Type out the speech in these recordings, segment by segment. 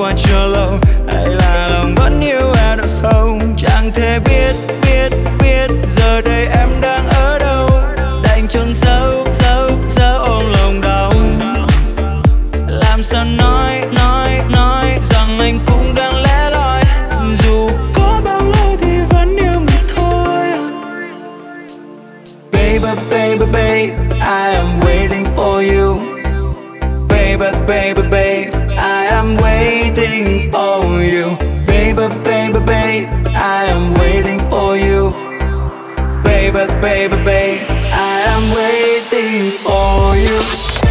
qua chưa lâu, hay là lòng vẫn yêu em đậm sâu. Chẳng thể biết giờ đây em đang ở đâu, đành chôn giấu ôm lòng đau. Làm sao nói rằng anh cũng đang lẻ loi, dù có bao lâu thì vẫn yêu mình thôi. Baby, I am waiting for you. Baby, I am waiting for you. Baby, I am waiting for you. Baby, I am waiting for you.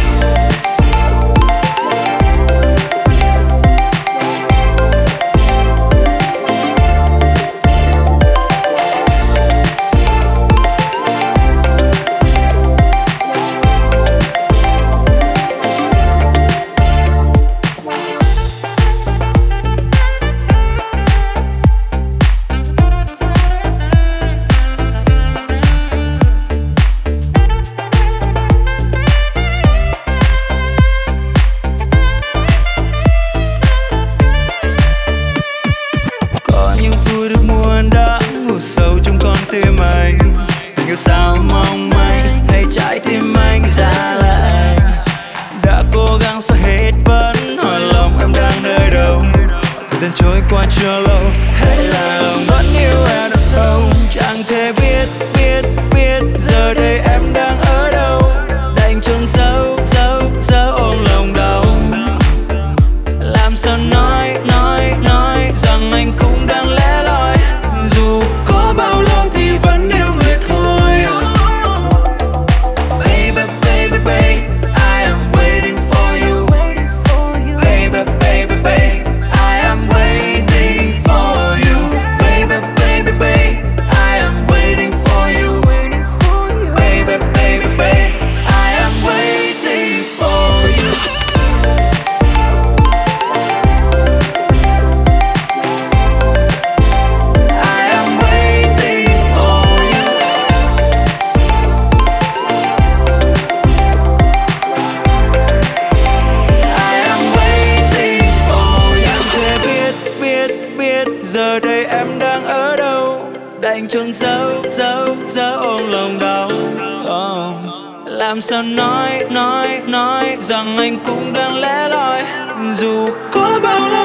Sâu trong con tim anh, tình yêu sao mong manh, hay trái tim anh ra là anh. Đã cố gắng sao hết vẫn hỏi lòng em đang nơi đâu. Thời gian trôi qua chưa lâu, hay là lòng vẫn yêu em đậm sâu. Chẳng thể biết giờ đây em đang ở đâu, đành chôn giấu ôm lòng đau. Làm sao nói rằng anh cũng đang lẻ loi, dù có bao lâu thì vẫn yêu người thôi. Baby, I am waiting for you. Baby, I am waiting for you. Baby, I am waiting for you. Baby, I am waiting for you. Giờ đây em đang ở đâu, đành chôn giấu ôm lòng đau. Làm sao nói rằng anh cũng đang lẻ loi, dù có bao lâu